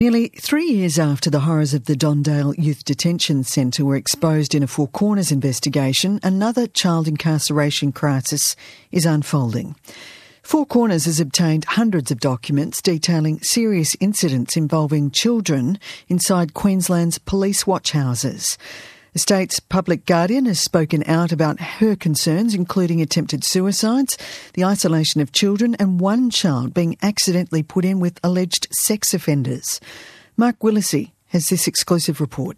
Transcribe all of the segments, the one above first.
Nearly 3 years after the horrors of the Dondale Youth Detention Centre were exposed in a Four Corners investigation, another child incarceration crisis is unfolding. Four Corners has obtained hundreds of documents detailing serious incidents involving children inside Queensland's police watchhouses. The state's public guardian has spoken out about her concerns, including attempted suicides, the isolation of children, and one child being accidentally put in with alleged sex offenders. Mark Willacy has this exclusive report.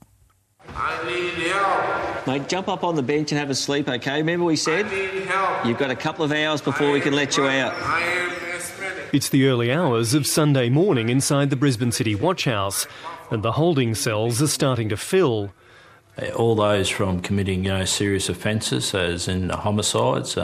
I need help. Mate, jump up on the bench and have a sleep, okay? Remember we said? I need help. You've got a couple of hours before we can let you out. I am asthmatic. It's the early hours of Sunday morning inside the Brisbane City Watchhouse, and the holding cells are starting to fill. All those from committing, serious offences, as in homicides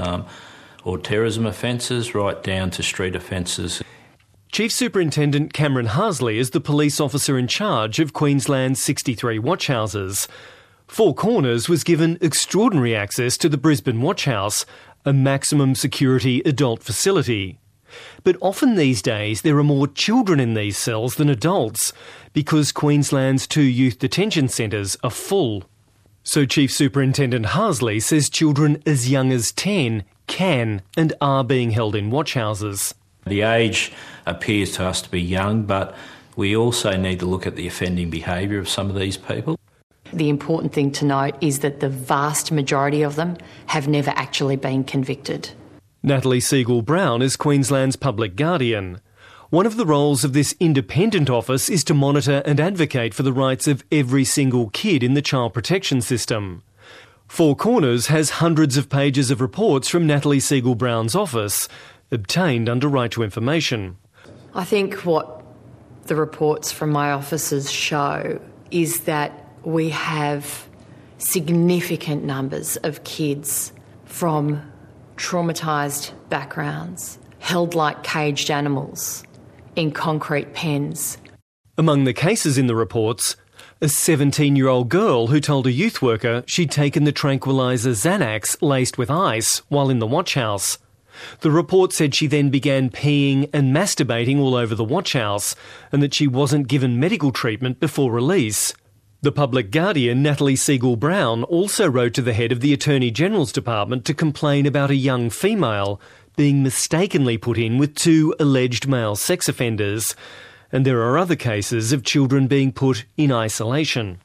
or terrorism offences, right down to street offences. Chief Superintendent Cameron Harsley is the police officer in charge of Queensland's 63 watchhouses. Four Corners was given extraordinary access to the Brisbane Watchhouse, a maximum security adult facility. But often these days there are more children in these cells than adults because Queensland's 2 youth detention centres are full. So Chief Superintendent Harsley says children as young as 10 can and are being held in watchhouses. The age appears to us to be young, but we also need to look at the offending behaviour of some of these people. The important thing to note is that the vast majority of them have never actually been convicted. Natalie Segal-Brown is Queensland's public guardian. One of the roles of this independent office is to monitor and advocate for the rights of every single kid in the child protection system. Four Corners has hundreds of pages of reports from Natalie Segal-Brown's office, obtained under Right to Information. I think what the reports from my offices show is that we have significant numbers of kids from traumatised backgrounds, held like caged animals in concrete pens. Among the cases in the reports, a 17-year-old girl who told a youth worker she'd taken the tranquiliser Xanax laced with ice while in the watchhouse. The report said she then began peeing and masturbating all over the watchhouse and that she wasn't given medical treatment before release. The public guardian, Natalie Segal-Brown, also wrote to the head of the Attorney General's Department to complain about a young female being mistakenly put in with 2 alleged male sex offenders. And there are other cases of children being put in isolation.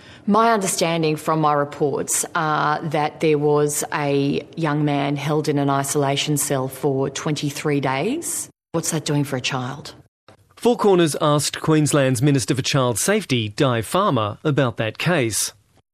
My understanding from my reports are that there was a young man held in an isolation cell for 23 days. What's that doing for a child? Four Corners asked Queensland's Minister for Child Safety, Di Farmer, about that case.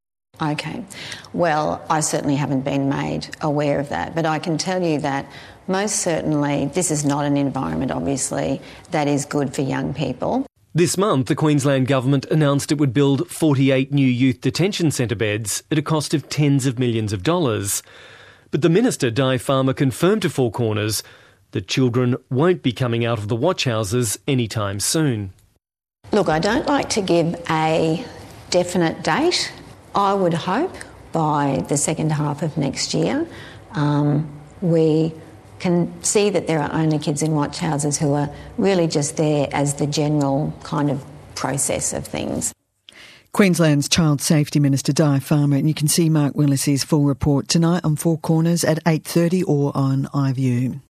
OK. Well, I certainly haven't been made aware of that, but I can tell you that most certainly this is not an environment, obviously, that is good for young people. This month, the Queensland Government announced it would build 48 new youth detention centre beds at a cost of tens of millions of dollars. But the Minister, Di Farmer, confirmed to Four Corners that children won't be coming out of the watchhouses anytime soon. Look, I don't like to give a definite date. I would hope by the second half of next year we can see that there are only kids in watchhouses who are really just there as the general kind of process of things. Queensland's Child Safety Minister Di Farmer, and you can see Mark Willacy's full report tonight on Four Corners at 8:30 or on iView.